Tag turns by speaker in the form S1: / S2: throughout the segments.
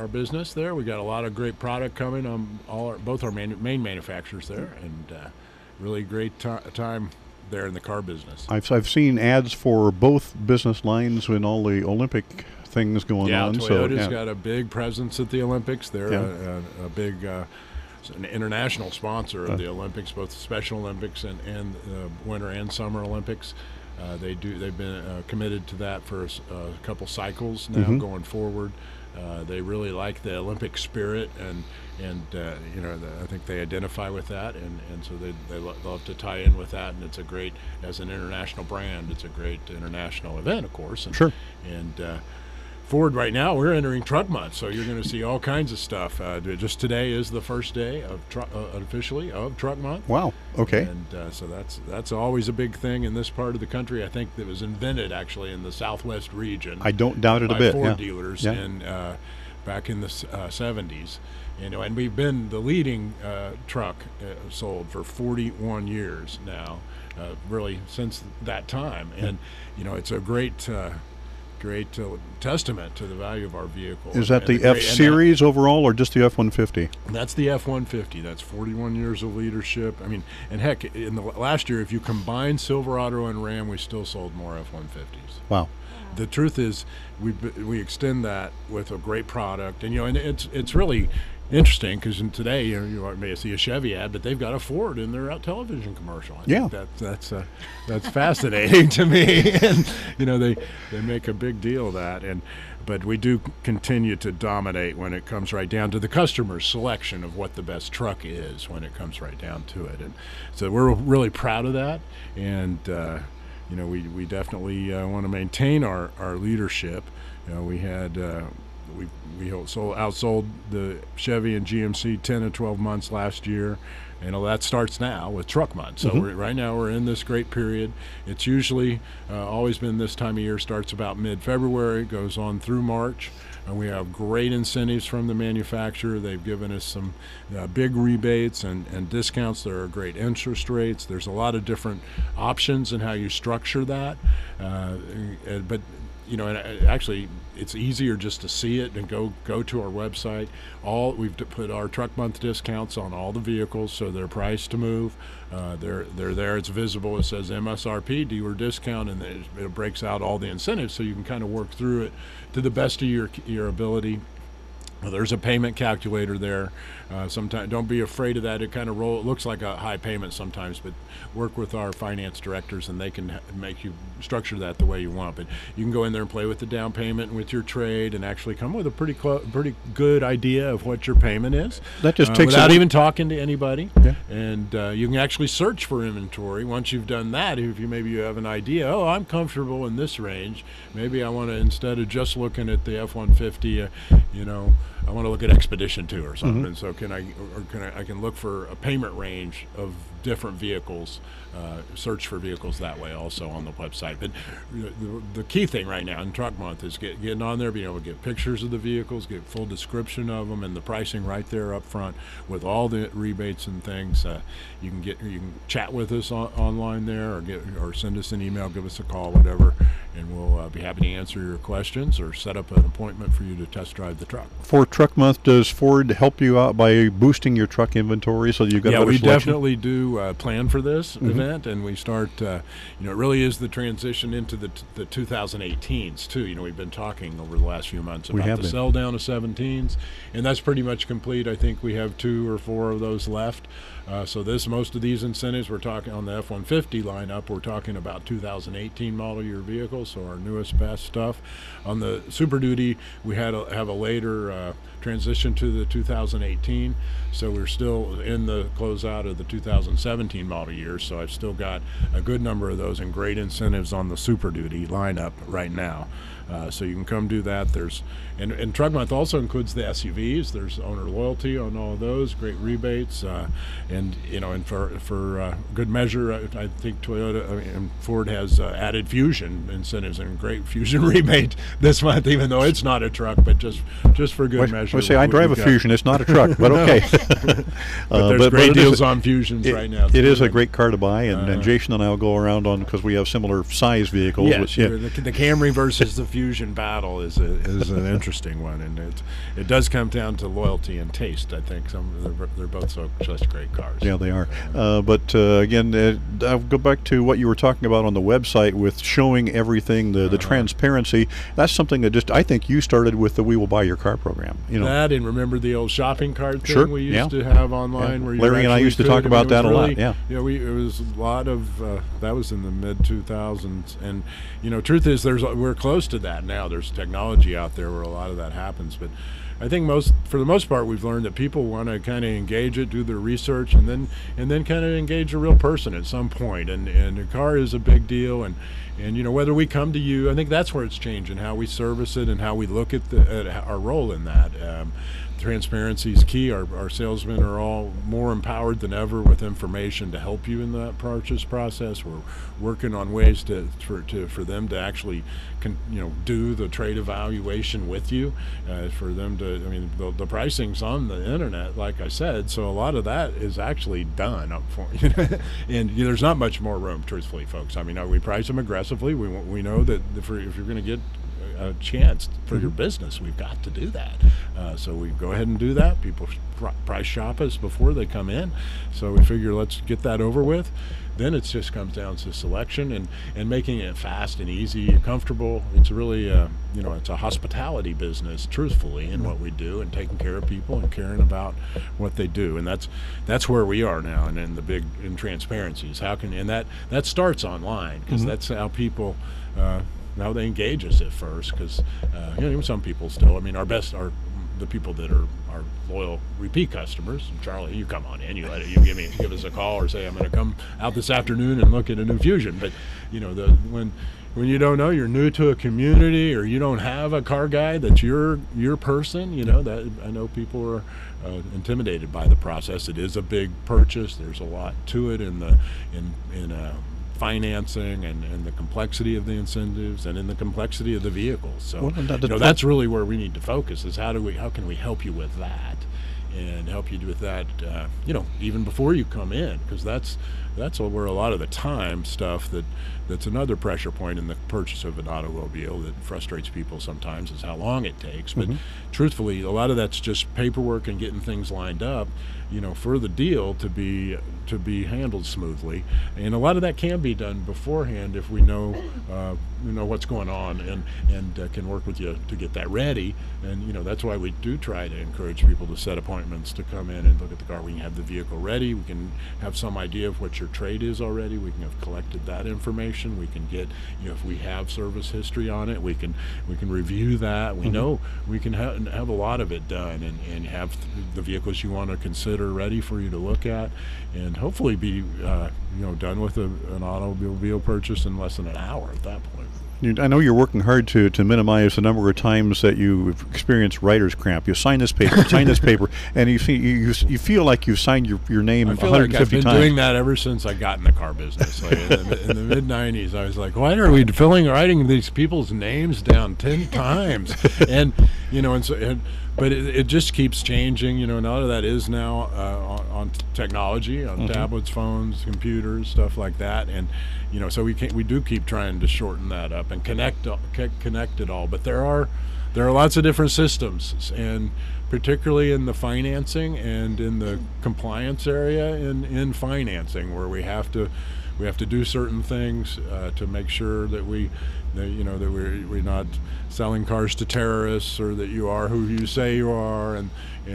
S1: our business there. We got a lot of great product coming on both our main manufacturers there, and really great time there in the car business.
S2: I've seen ads for both business lines in all the Olympic things going on.
S1: Toyota's got a big presence at the Olympics. They're a big an international sponsor of the Olympics, both Special Olympics and Winter and Summer Olympics. They've been committed to that for a couple cycles now going forward. They really like the Olympic spirit, and I think they identify with that, and so they love to tie in with that. And it's a great, as an international brand, it's a great international event, of course. And,
S2: sure.
S1: And Ford right now, we're entering Truck Month, so you're going to see all kinds of stuff. Just today is the first day of officially of Truck Month.
S2: Wow. Okay.
S1: And so that's always a big thing in this part of the country. I think that was invented actually in the Southwest region.
S2: I don't doubt it a bit.
S1: By Ford dealers back in the 70s. And we've been the leading truck sold for 41 years now, really since that time. And it's a great testament to the value of our vehicle.
S2: Is that the F-Series overall, or just the F-150?
S1: That's the F-150. That's 41 years of leadership. I mean, and heck, in the last year, if you combine Silverado and Ram, we still sold more F-150s.
S2: Wow.
S1: The truth is, we extend that with a great product, and it's really interesting because today you may see a Chevy ad, but they've got a Ford in their television commercial. I think that's fascinating to me, and they make a big deal of that. But we do continue to dominate when it comes right down to the customer's selection of what the best truck is when it comes right down to it, and so we're really proud of that, and we definitely want to maintain our leadership. We had. We outsold the Chevy and GMC 10 and 12 months last year, and that starts now with Truck Month. So right now we're in this great period. It's usually always been this time of year, starts about mid-February, goes on through March. And we have great incentives from the manufacturer. They've given us some big rebates and discounts. There are great interest rates. There's a lot of different options in how you structure that. But actually, it's easier just to see it and go to our website. We've put our Truck Month discounts on all the vehicles, so they're priced to move. They're there. It's visible. It says MSRP dealer discount, and it breaks out all the incentives, so you can kind of work through it to the best of your ability. There's a payment calculator there. Sometimes don't be afraid of that. It kind of it looks like a high payment sometimes, but work with our finance directors and they can make you structure that the way you want. But you can go in there and play with the down payment and with your trade and actually come with a pretty good idea of what your payment is.
S2: That just takes
S1: without even talking to anybody.
S2: Yeah.
S1: And you can actually search for inventory. Once you've done that, if you have an idea, I'm comfortable in this range. Maybe I want to, instead of just looking at the F-150, I want to look at Expedition 2 or something. And so I can look for a payment range of different vehicles, search for vehicles that way also on the website. But the key thing right now in Truck Month is getting on there, being able to get pictures of the vehicles, get full description of them, and the pricing right there up front with all the rebates and things. You can chat with us online there, or send us an email, give us a call, whatever, and we'll be happy to answer your questions or set up an appointment for you to test drive the truck.
S2: For Truck Month, does Ford help you out by boosting your truck inventory so you've got a better selection?
S1: Yeah, we definitely do plan for this event, and we start, it really is the transition into the 2018s too. We've been talking over the last few months about the sell down of 17s, and that's pretty much complete. I think we have 2 or 4 of those left. So most of these incentives, we're talking on the F-150 lineup, we're talking about 2018 model year vehicles, so our newest, best stuff. On the Super Duty, we have a later transition to the 2018, so we're still in the closeout of the 2017 model year, so I've still got a good number of those and great incentives on the Super Duty lineup right now. So you can come do that. And Truck Month also includes the SUVs. There's owner loyalty on all of those, great rebates, and for good measure, I think Toyota and Ford has added Fusion incentives and great Fusion rebate this month, even though it's not a truck, but just for good measure.
S2: I drive a Fusion. It's not a truck, but okay.
S1: But there's great deals on Fusions right now.
S2: It is a great car to buy, and Jason and I will go around on because we have similar size vehicles.
S1: Yes, the Camry versus the Fusion. Fusion battle is an interesting one, and it does come down to loyalty and taste. I think they're both such great cars.
S2: Yeah, they are. But again, I'll go back to what you were talking about on the website with showing everything, the transparency. That's something that I think you started with the We Will Buy Your Car program.
S1: That, and remember the old shopping cart thing
S2: sure.
S1: we used to have online, where
S2: Larry and I used to talk about that a lot. Yeah,
S1: it was a lot of that was in the mid 2000s, and truth is, we're close to that now. There's technology out there where a lot of that happens, but I think for the most part, we've learned that people want to kind of engage it, do their research, and then kind of engage a real person at some point. And a car is a big deal, and whether we come to you, I think that's where it's changing, how we service it and how we look at our role in that. Transparency is key. Our salesmen are all more empowered than ever with information to help you in that purchase process. We're working on ways for them to actually do the trade evaluation with you, for them to, the pricing's on the internet, like I said, so a lot of that is actually done up for and there's not much more room, truthfully, folks. We price them aggressively. We know that if you're going to get a chance for your business, we've got to do that. So we go ahead and do that. People price shop us before they come in, so we figure let's get that over with. Then it just comes down to selection and making it fast and easy and comfortable. It's really it's a hospitality business, truthfully, in what we do, and taking care of people and caring about what they do. And that's where we are now, and in transparency is that starts online, because that's how people now they engage us at first, because some people still, our best are the people that are our loyal repeat customers. And Charlie, you come on in, you give us a call or say, I'm going to come out this afternoon and look at a new Fusion. But when you don't know, you're new to a community, or you don't have a car guy that's your person, that I know people are intimidated by the process. It is a big purchase. There's a lot to it in financing and the complexity of the incentives and in the complexity of the vehicles. So that's really where we need to focus, is how can we help you with that, and help you with that even before you come in, because that's where a lot of the time stuff that's another pressure point in the purchase of an automobile that frustrates people sometimes, is how long it takes. But truthfully, a lot of that's just paperwork and getting things lined up for the deal to be handled smoothly, and a lot of that can be done beforehand if we know what's going on, and can work with you to get that ready. And that's why we do try to encourage people to set appointments to come in and look at the car. We can have the vehicle ready. We can have some idea of what your trade is already. We can have collected that information. We can get if we have service history on it, we can review that. We know we can have a lot of it done, and have the vehicles you want to consider ready for you to look at, and hopefully be done with an automobile purchase in less than an hour at that point.
S2: I know you're working hard to minimize the number of times that you've experienced writer's cramp. You sign this paper, and you feel like you've signed your name 150
S1: like I've been
S2: times.
S1: Doing that ever since I got in the car business. Like in the mid '90s, I was like, why are we writing these people's names down 10 times? And but it just keeps changing. A lot of that is now on technology, on tablets, phones, computers, stuff like that, and so we do keep trying to shorten that up and connect it all. But there are lots of different systems, and particularly in the financing and in the compliance area in financing, where we have to do certain things to make sure that we're not selling cars to terrorists, or that you are who you say you are, and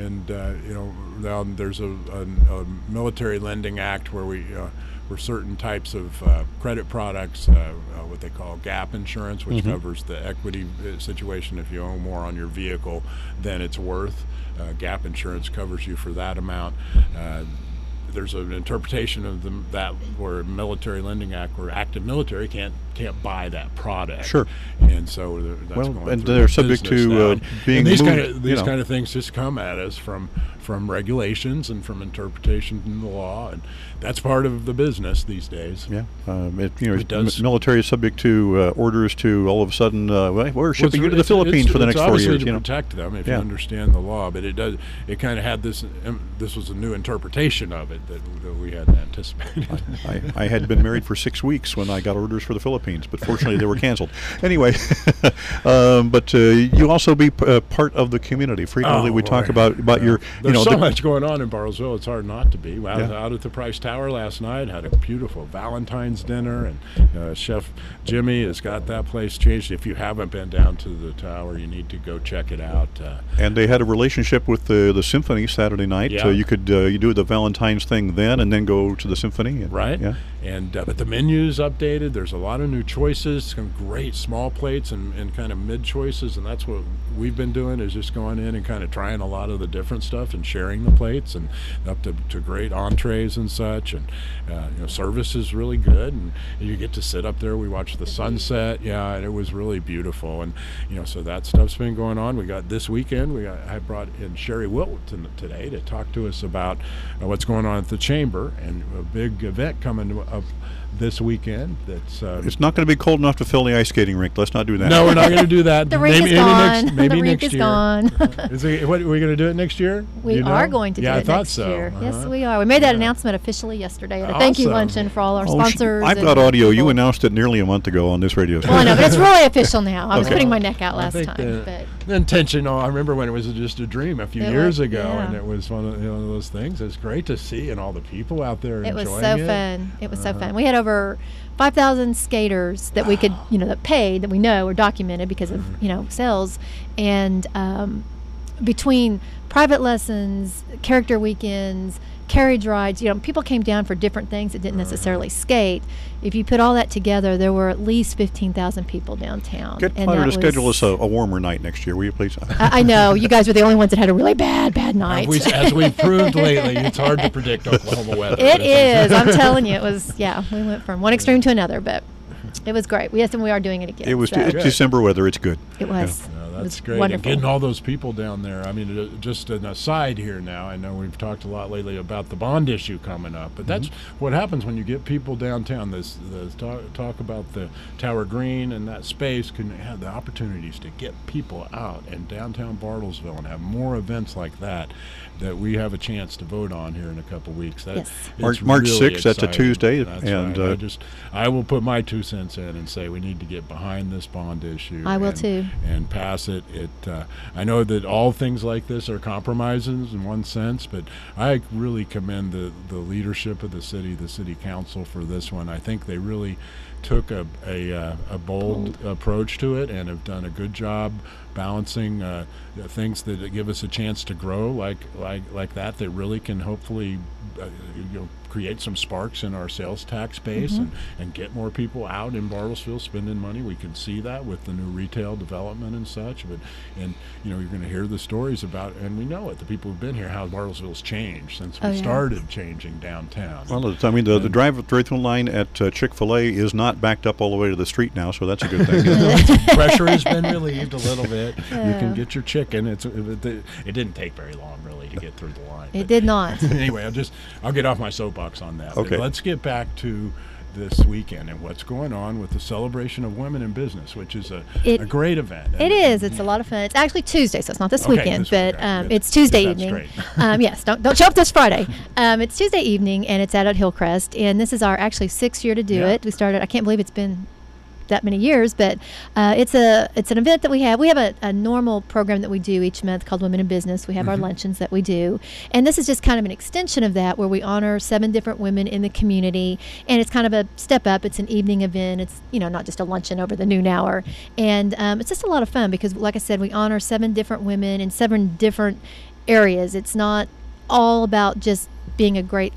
S1: now there's a military lending act where certain types of credit products, what they call gap insurance, which covers the equity situation. If you owe more on your vehicle than it's worth, gap insurance covers you for that amount. There's an interpretation of that where military lending act, where active military can't buy that product.
S2: Sure.
S1: And so that's going
S2: and
S1: through
S2: they're subject to being
S1: and these
S2: moved,
S1: kind of things just come at us from from regulations and from interpretation in the law, and that's part of the business these days.
S2: Yeah, military is subject to orders to all of a sudden we're shipping you to the Philippines for the next 4 years.
S1: To protect them if you understand the law, but it kind of had this. This was a new interpretation of it that we hadn't anticipated.
S2: I had been married for 6 weeks when I got orders for the Philippines, but fortunately they were canceled. Anyway, but you also be part of the community. Frequently we talk about your.
S1: There's so much going on in Bartlesville. It's hard not to be. I was out at the Price Tower last night. Had a beautiful Valentine's dinner, and Chef Jimmy has got that place changed. If you haven't been down to the tower, you need to go check it out.
S2: And they had a relationship with the symphony Saturday night.
S1: Yeah.
S2: So you could you do the Valentine's thing then, and then go to the symphony.
S1: Right.
S2: Yeah.
S1: And but the menu's updated. There's a lot of new choices. Some great small plates and kind of mid choices, and that's what we've been doing, is just going in and kind of trying a lot of the different stuff and sharing the plates, and up to great entrees and such. And service is really good, and you get to sit up there. We watched the sunset. Yeah, and it was really beautiful. And so that stuff's been going on. We got this weekend. I brought in Sherry Wilton today to talk to us about what's going on at the chamber, and a big event coming up this weekend. That's
S2: it's not going to be cold enough to fill the ice skating rink. Let's not do that.
S1: No, we're not going to do that.
S3: The rink is gone.
S1: Maybe
S3: the rink
S1: next
S3: is
S1: year.
S3: Gone.
S1: What, are we going to do it next year?
S3: We are going to do it next year.
S1: Uh-huh.
S3: Yes, we are. We made that announcement officially yesterday at a thank you luncheon for all our sponsors.
S2: I've got audio. You announced it nearly a month ago on this radio station.
S3: Well, I know, but it's really official now. I was putting my neck out last time.
S1: The intentional. I remember when it was just a dream a few years ago, and it was one of those things. It's great to see, and all the people out there enjoying it.
S3: It was so fun. It was so fun. We had over 5,000 skaters that we could, that paid, that we know are documented because of, sales. And between private lessons, character weekends, carriage rides, people came down for different things that didn't necessarily skate. If you put all that together, there were at least 15,000 people downtown.
S2: Get Potter to schedule us a warmer night next year, will you please?
S3: I know. You guys were the only ones that had a really bad night.
S1: As we've proved lately, it's hard to predict Oklahoma weather.
S3: It is. I'm telling you, it was, we went from one extreme to another, but it was great. Yes, and we are doing it again.
S2: It was December weather. It's good.
S3: It was.
S1: Yeah. That's great.
S3: Wonderful.
S1: And getting all those people down there. I mean, just an aside here now, I know we've talked a lot lately about the bond issue coming up, but that's what happens when you get people downtown. Talk about the Tower Green, and that space can have the opportunities to get people out in downtown Bartlesville and have more events like that we have a chance to vote on here in a couple weeks.
S3: Yes.
S2: March
S1: really
S2: 6th, that's a Tuesday.
S1: That's
S2: and
S1: right. I will put my 2 cents in and say we need to get behind this bond issue.
S3: I will too.
S1: And pass it. I know that all things like this are compromises in one sense, but I really commend the leadership of the city council for this one. I think they really took a bold approach to it and have done a good job balancing things that give us a chance to grow like that really can hopefully create some sparks in our sales tax base and get more people out in Bartlesville spending money. We can see that with the new retail development and such. You're going to hear the stories about, and we know it, the people who've been here, how Bartlesville's changed since we started changing downtown.
S2: Well, I mean, the drive-through line at Chick-fil-A is not backed up all the way to the street now, so that's a good thing.
S1: Pressure has been relieved a little bit. You can get your chicken. It didn't take very long, really, to get through the line.
S3: It did not.
S1: Anyway, I'll get off my soapbox on that.
S2: Okay.
S1: But let's get back to this weekend and what's going on with the Celebration of Women in Business, which is a great event.
S3: It is. It's a lot of fun. It's actually Tuesday, so it's not this weekend, but it's Tuesday evening. Yes, don't show up this Friday. It's Tuesday evening, and it's out at Hillcrest, and this is our actually 6th year to do it. We started, I can't believe it's been that many years, but it's an event that we have. We have a normal program that we do each month called Women in Business. We have our luncheons that we do, and this is just kind of an extension of that, where we honor 7 different women in the community, and it's kind of a step up. It's an evening event. It's not just a luncheon over the noon hour, and it's just a lot of fun because, like I said, we honor 7 different women in 7 different areas. It's not all about just being a great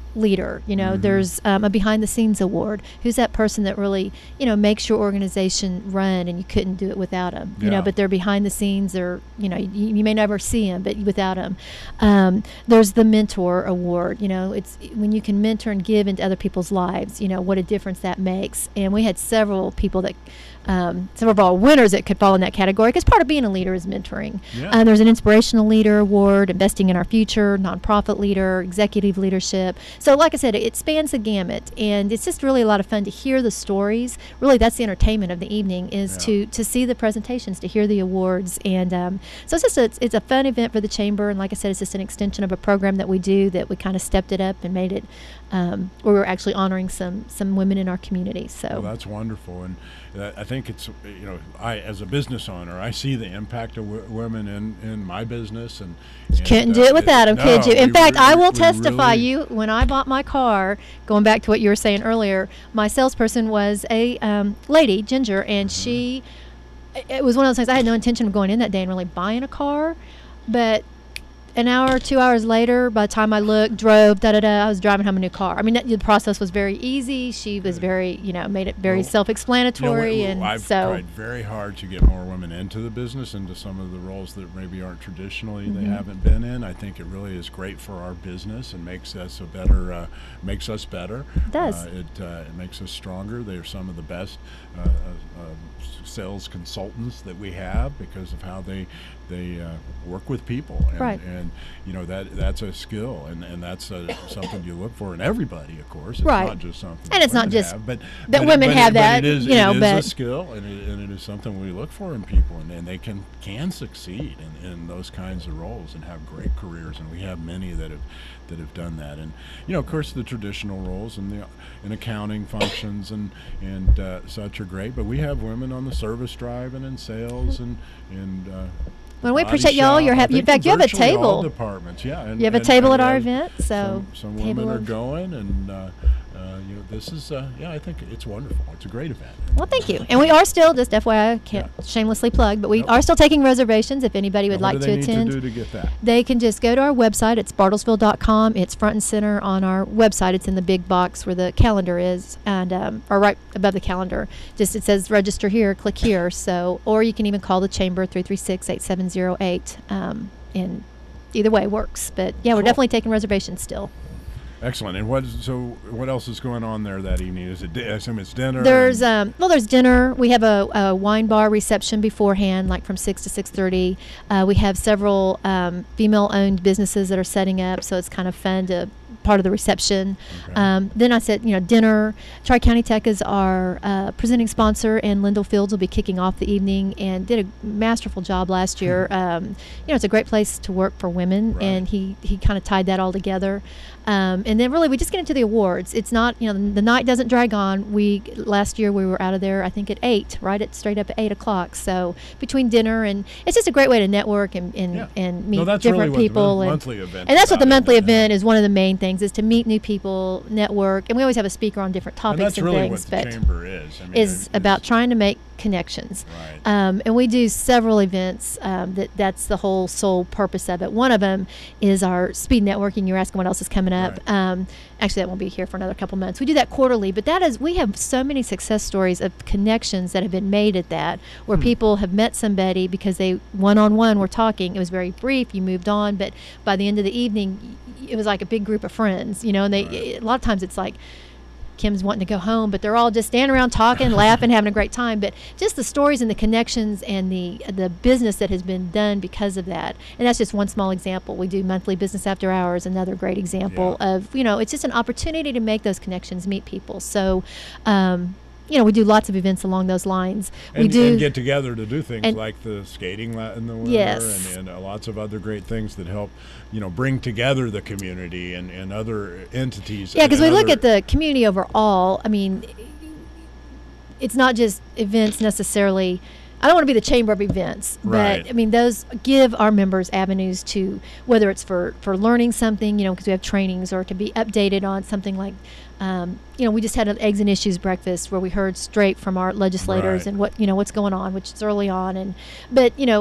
S3: leader. There's a behind the scenes award. Who's that person that really, makes your organization run, and you couldn't do it without them. But they're behind the scenes, or you may never see them, but without them. There's the mentor award. It's when you can mentor and give into other people's lives. What a difference that makes. And we had several people that. Some of our winners that could fall in that category, because part of being a leader is mentoring. There's an inspirational leader award, investing in our future, nonprofit leader, executive leadership. So like I said, it spans the gamut, and it's just really a lot of fun to hear the stories. Really, that's the entertainment of the evening, is to see the presentations, to hear the awards. And so it's a fun event for the chamber, and like I said, it's just an extension of a program that we do, that we kind of stepped it up and made it where we're actually honoring some women in our community. So
S1: well, that's wonderful. And I think it's, I, as a business owner, I see the impact of women in my business. And
S3: couldn't do it without them, could you? In fact, I will testify when I bought my car, going back to what you were saying earlier, my salesperson was a lady, Ginger, and it was one of those things, I had no intention of going in that day and really buying a car, but an hour, 2 hours later, by the time I looked, drove, I was driving home a new car. I mean, the process was very easy. She was very, made it very self-explanatory.
S1: I've tried very hard to get more women into the business, into some of the roles that maybe aren't traditionally they haven't been in. I think it really is great for our business and makes us better. It does. It makes us stronger. They're some of the best sales consultants that we have, because of how they work with people, and that's a skill, and that's something you look for in everybody, of course. It's not just something, and it's not just but women have that. It is a skill, and it is something we look for in people, and they can succeed in those kinds of roles and have great careers, and we have many that have done that. And of course, the traditional roles and in accounting functions and such are great, but we have women on the service drive and in sales and
S3: well, we appreciate y'all. In fact, you have a table.
S1: All departments, you
S3: have a table at our event, so
S1: some women are going, and this is I think it's wonderful. It's a great event.
S3: Well, thank you. And we are still, just FYI, I can't shamelessly plug, but we are still taking reservations if anybody would like to attend.
S1: What do they need to do to get that?
S3: They can just go to our website. It's bartlesville.com. It's front and center on our website. It's in the big box where the calendar is, and or right above the calendar. Just it says register here, click here. So, or you can even call the chamber 336-8708. And either way works. But yeah, we're definitely taking reservations still.
S1: Excellent. And what else is going on there that evening? Is it? I assume it's dinner.
S3: There's there's dinner. We have a wine bar reception beforehand, like from 6 to 6:30. We have several female-owned businesses that are setting up, so it's kind of fun to part of the reception. Okay. Then I said, dinner. Tri-County Tech is our presenting sponsor, and Lyndall Fields will be kicking off the evening, and did a masterful job last year. It's a great place to work for women, and he kind of tied that all together. And then really we just get into the awards. It's not, the night doesn't drag on. Last year we were out of there, I think at 8, straight up at 8 o'clock. So between dinner, and it's just a great way to network and meet different people.
S1: And monthly event.
S3: And that's what the monthly event is. One of the main things is to meet new people, network, and we always have a speaker on different topics
S1: and that's
S3: and
S1: really
S3: things.
S1: What the chamber is.
S3: Is about trying to make connections. Right. And we do several events. That's the whole sole purpose of it. One of them is our speed networking. You're asking what else is coming up. Right. Actually, that won't be here for another couple months. We do that quarterly, but we have so many success stories of connections that have been made at that, where people have met somebody because they one-on-one were talking. It was very brief. You moved on, but by the end of the evening, it was like a big group of friends. And a lot of times it's like Kim's wanting to go home, but they're all just standing around talking, laughing, having a great time. But just the stories and the connections and the business that has been done because of that. And that's just one small example. We do monthly business after hours, another great example of, it's just an opportunity to make those connections, meet people. So, we do lots of events along those lines.
S1: And get together to do things like the skating in the winter, and lots of other great things that help, bring together the community and other entities.
S3: Yeah, because we look at the community overall. I mean, it's not just events necessarily. I don't want to be the chamber of events, but I mean, those give our members avenues to, whether it's for learning something, because we have trainings, or to be updated on something like, we just had an Eggs and Issues breakfast where we heard straight from our legislators and what's going on, which is early on, but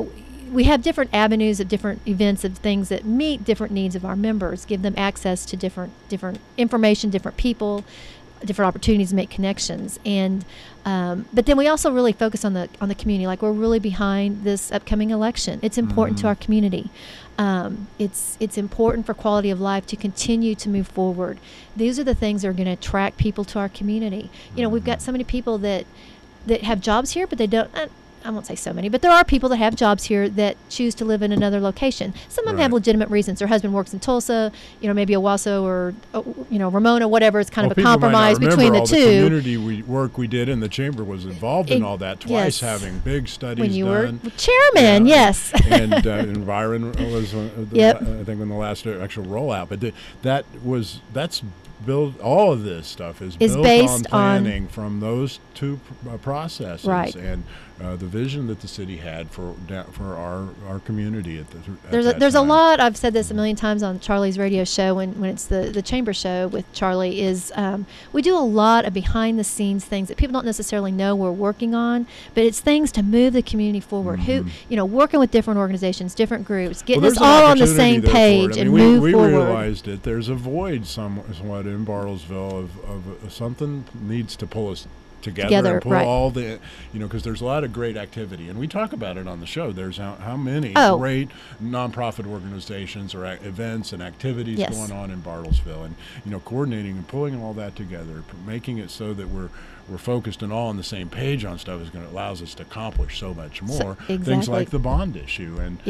S3: we have different avenues of different events of things that meet different needs of our members, give them access to different information, different people, different opportunities to make connections. And but then we also really focus on the community. Like, we're really behind this upcoming election. It's important to our community. It's important for quality of life to continue to move forward. These are the things that are going to attract people to our community. You know, we've got so many people that have jobs here, but they don't. I won't say so many, but there are people that have jobs here that choose to live in another location. Some of them have legitimate reasons. Their husband works in Tulsa, maybe Owasso or, Ramona, whatever. It's kind of a compromise between the two.
S1: The community work we did in the chamber was involved in all that twice, having big studies
S3: when you
S1: done.
S3: were chairman, yes.
S1: And Byron was, I think, in the last actual rollout. But that's built. All of this stuff is built
S3: based
S1: on planning from those two processes.
S3: Right.
S1: And the vision that the city had for our community at
S3: there's a lot. I've said this a million times on Charlie's radio show when it's the chamber show with Charlie, is we do a lot of behind the scenes things that people don't necessarily know we're working on, but it's things to move the community forward. Who working with different organizations, different groups, getting us all on the same page and move forward.
S1: We realized that there's a void somewhat in Bartlesville of something needs to pull us together and pull all the, because there's a lot of great activity, and we talk about it on the show. There's how many great nonprofit organizations or events and activities going on in Bartlesville, and coordinating and pulling all that together, making it so that we're focused and all on the same page on stuff allows us to accomplish so much more. Things like the bond issue, and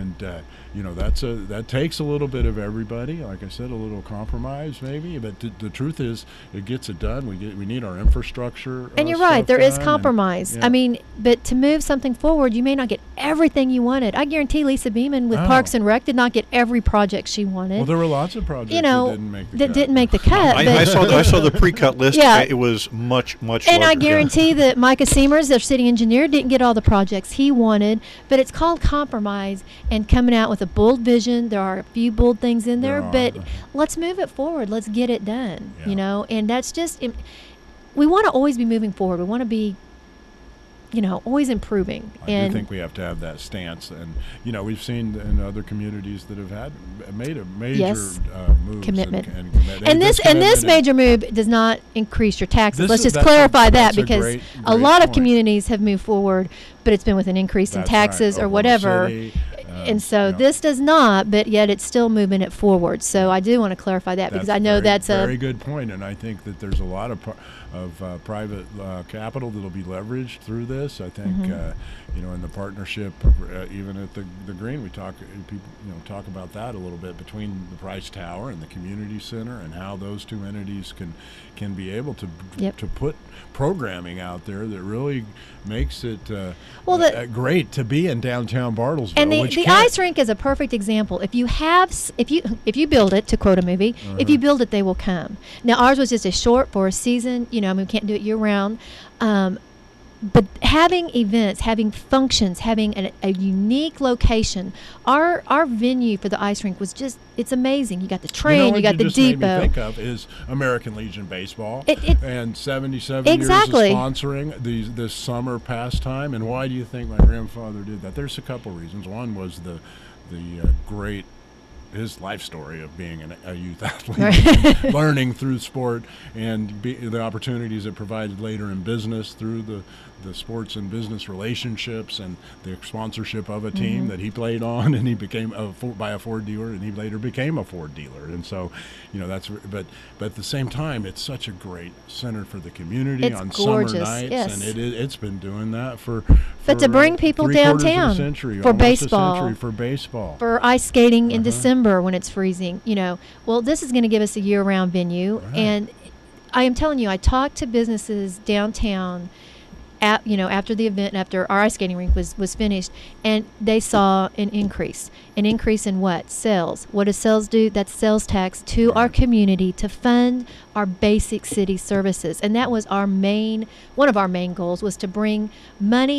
S1: that takes a little bit of everybody. Like I said, a little compromise maybe, but the truth is, it gets it done. We need our infrastructure.
S3: And you're right, there is compromise. I mean, but to move something forward, you may not get everything you wanted. I guarantee Lisa Beeman with Parks and Rec did not get every project she wanted.
S1: Well, there were lots of projects that
S3: didn't make the cut.
S2: I saw the pre-cut list. It was much
S3: and
S2: larger.
S3: I guarantee that Micah Seamers, their city engineer, didn't get all the projects he wanted. But it's called compromise and coming out with a bold vision. There are a few bold things in there, but let's move it forward. Let's get it done. And that's just. We want to always be moving forward. We want to be, always improving.
S1: I do think we have to have that stance. And, we've seen in other communities that have made a major move.
S3: Commitment. And this major move does not increase your taxes. Let's just clarify that, because a lot of communities have moved forward, but it's been with an increase in taxes or whatever. And so this does not, but yet it's still moving it forward. So I do want to clarify that, because I know that's a
S1: very good point, and I think that there's a lot of private capital that'll be leveraged through this. I think in the partnership, even at the Green, we talk about that a little bit, between the Price Tower and the community center, and how those two entities can be able to put programming out there that really makes it great to be in downtown Bartlesville.
S3: And the ice rink is a perfect example. If you build it, to quote a movie, if you build it, they will come. Now, ours was just for a season. We can't do it year round. But having events, having functions, having a unique location, our venue for the ice rink was it's amazing. You got the train, you got the depot.
S1: Made me think of is American Legion Baseball, and 77 years of sponsoring this summer pastime. And why do you think my grandfather did that? There's a couple reasons. One was the great his life story of being a youth athlete, learning through sport, and the opportunities it provided later in business through the sports and business relationships and the sponsorship of a team that he played on, and he became by a Ford dealer, and he later became a Ford dealer. And so, but at the same time, it's such a great center for the community on
S3: gorgeous.
S1: Summer nights, and it's been doing that for
S3: to bring people downtown for baseball, for ice skating in December when it's freezing. Well, this is going to give us a year-round venue, and I am telling you, I talked to businesses downtown after the event, after our ice skating rink was finished, and they saw an increase in what? Sales. What does sales do? That's sales tax to our community to fund our basic city services. And that was one of our main goals, was to bring money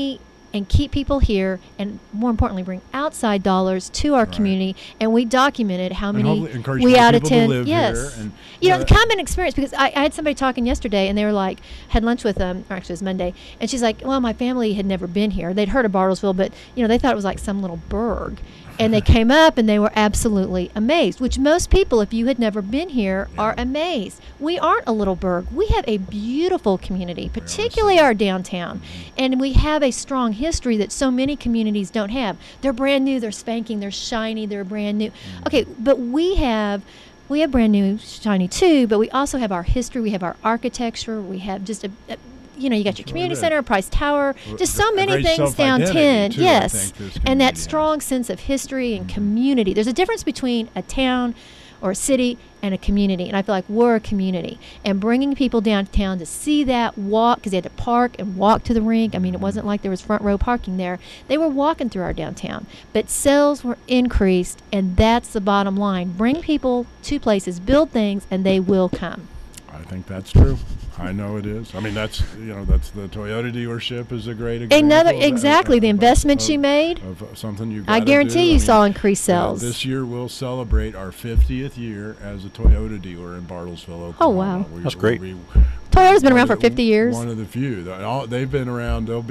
S3: and keep people here, and more importantly, bring outside dollars to our community. And we documented how many we out attend. Yes,
S1: and,
S3: you know, the common experience, because I had somebody talking yesterday, and they were like, had lunch with them, or actually it was Monday, and she's like, well, my family had never been here. They'd heard of Bartlesville, but you know, they thought it was like some little burg. And they came up and they were absolutely amazed, which most people, if you had never been here, are amazed. We aren't a little burg. We have a beautiful community, particularly our downtown. And we have a strong history that so many communities don't have. They're brand new, they're spanking, they're shiny, they're brand new. Okay, but we have brand new, shiny too, but we also have our history, we have our architecture, we have just you know, you got your community center, Price Tower, just so many things down 10. Yes. And that strong sense of history and community. There's a difference between a town or a city and a community. And I feel like we're a community. And bringing people downtown to see that, walk, because they had to park and walk to the rink. I mean, it wasn't like there was front row parking there. They were walking through our downtown. But sales were increased, and that's the bottom line. Bring people to places, build things, and they will come.
S1: I think that's true. I know it is. I mean, that's the Toyota dealership is a great example.
S3: Exactly, the investment you made.
S1: Of something you.
S3: I guarantee you saw increased sales.
S1: This year we'll celebrate our 50th year as a Toyota dealer in Bartlesville, Oklahoma.
S3: Oh wow,
S2: that's great.
S3: Toyota's been around for 50 years.
S1: One of the few. They've been around. They're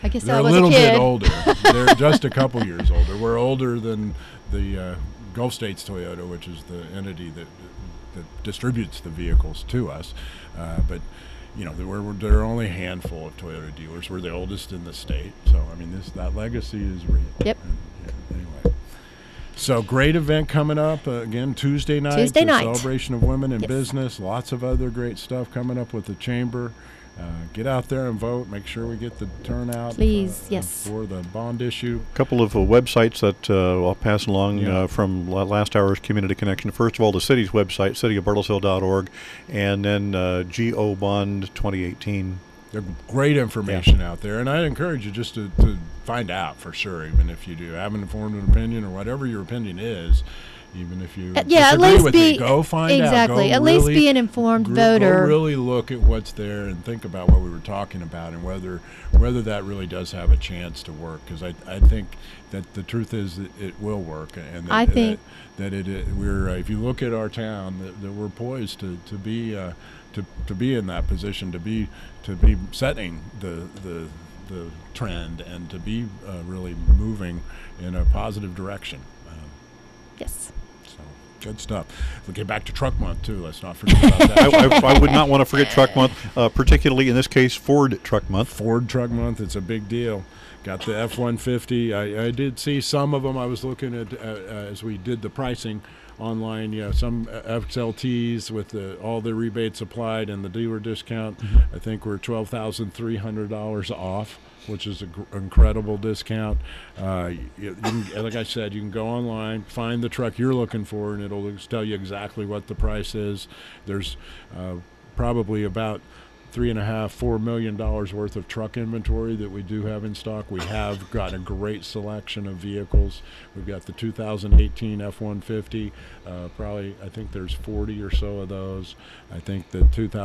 S3: a
S1: little bit older. They're just a couple years older. We're older than the Gulf States Toyota, which is the entity that distributes the vehicles to us. But you know, there are only a handful of Toyota dealers. We're the oldest in the state, so I mean, that legacy is real.
S3: Yep.
S1: Anyway, so great event coming up again Tuesday night. Celebration of Women in Business. Lots of other great stuff coming up with the chamber. Get out there and vote. Make sure we get the turnout.
S3: Please,
S1: for the bond issue.
S2: A couple of websites that I'll pass along from last hour's Community Connection. First of all, the city's website, cityofbartlesville.org, and then GO Bond 2018.
S1: There's great information out there, and I encourage you just to find out for sure, even if you do have an informed opinion or whatever your opinion is. Even if you
S3: at least
S1: go find out.
S3: Exactly. At least be an informed voter.
S1: Go really look at what's there and think about what we were talking about and whether that really does have a chance to work. Because I think that the truth is that it will work, and that,
S3: I think
S1: that we're if you look at our town that we're poised to be in that position, to be setting the trend and to be really moving in a positive direction.
S3: Yes.
S1: Good stuff. We'll get back to Truck Month, too. Let's not forget about that.
S2: I would not want to forget Truck Month, particularly in this case, Ford Truck Month.
S1: Ford Truck Month, it's a big deal. Got the F-150. I did see some of them. I was looking at, as we did the pricing online, some XLTs with all the rebates applied and the dealer discount. I think we're $12,300 off, which is an incredible discount. You can, like I said, you can go online, find the truck you're looking for, and it'll tell you exactly what the price is. There's probably about $3.5–4 million worth of truck inventory that we do have in stock. We have got a great selection of vehicles. We've got the 2018 F-150. Probably, I think there's 40 or so of those. I think the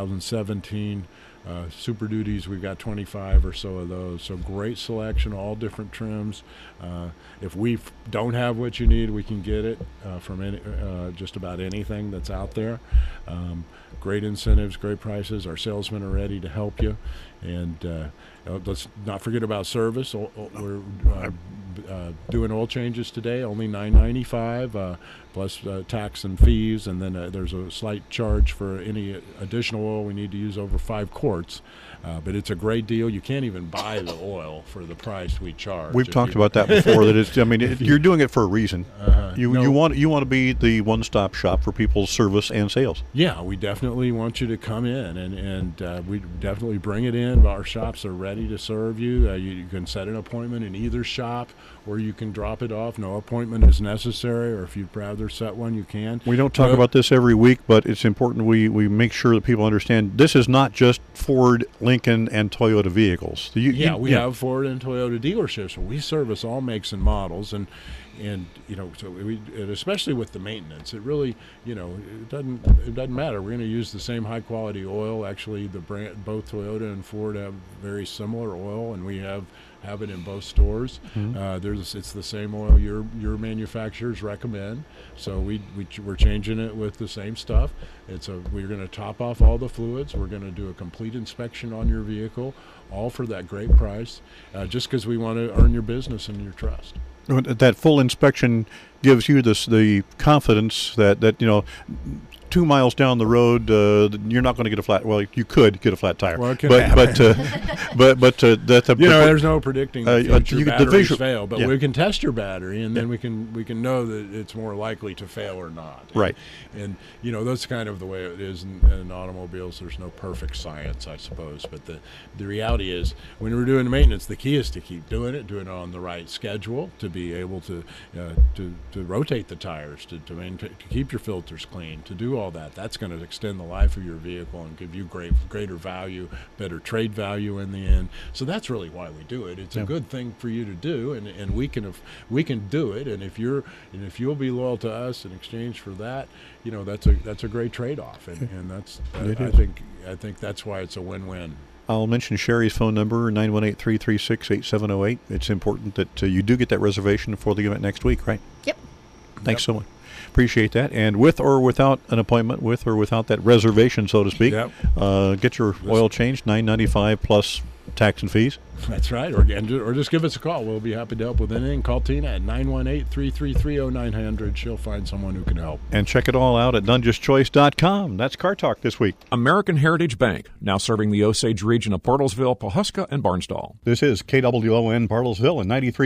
S1: 2017 Super Duties, we've got 25 or so of those. So great selection, all different trims. If we don't have what you need, we can get it from just about anything that's out there. Great incentives, great prices. Our salesmen are ready to help you. And let's not forget about service. We're doing oil changes today, only $9.95 plus tax and fees, and then there's a slight charge for any additional oil we need to use over 5 quarts. But it's a great deal. You can't even buy the oil for the price we charge.
S2: We've talked about that before. That it's, I mean, you're doing it for a reason. You want to be the one-stop shop for people's service and sales.
S1: Yeah, we definitely want you to come in, and we definitely bring it in. Our shops are ready to serve you. You can set an appointment in either shop, or you can drop it off. No appointment is necessary, or if you'd rather set one, you can.
S2: We don't talk about this every week, but it's important we make sure that people understand this is not just Ford, Lincoln, and Toyota vehicles.
S1: We have Ford and Toyota dealerships. We service all makes and models, and so and especially with the maintenance, it really, it doesn't matter. We're going to use the same high quality oil. Actually, both Toyota and Ford have very similar oil, and we have have it in both stores. It's the same oil your manufacturers recommend. So we're changing it with the same stuff. We're going to top off all the fluids. We're going to do a complete inspection on your vehicle, all for that great price, just because we want to earn your business and your trust.
S2: That full inspection gives you the confidence that 2 miles down the road, you're not going to get a flat. Well, you could get a flat tire.
S1: Well, it could happen. There's no predicting future batteries fail, but we can test your battery, and then we can know that it's more likely to fail or not.
S2: Right.
S1: And that's kind of the way it is in automobiles. There's no perfect science, I suppose, but the reality is when we're doing maintenance, the key is to keep doing it on the right schedule, to be able to rotate the tires, to keep your filters clean, to do all that. That's going to extend the life of your vehicle and give you greater value, better trade value in the end. So that's really why we do it. It's a good thing for you to do, and we can do it. And if you'll be loyal to us in exchange for that, that's a great trade-off. And I think that's why it's a win-win.
S2: I'll mention Sherry's phone number, 918-336-8708. It's important that you do get that reservation for the event next week, right?
S3: Yep.
S2: Thanks so much. Appreciate that. And with or without an appointment, with or without that reservation, so to speak, get your oil changed, $9.95 plus tax and fees.
S1: That's right. Or just give us a call. We'll be happy to help with anything. Call Tina at 918-333-0900. She'll find someone who can help.
S2: And check it all out at DungeonsChoice.com. That's Car Talk this week.
S4: American Heritage Bank, now serving the Osage region of Bartlesville, Pawhuska, and Barnsdall.
S2: This is KWON Bartlesville and 93.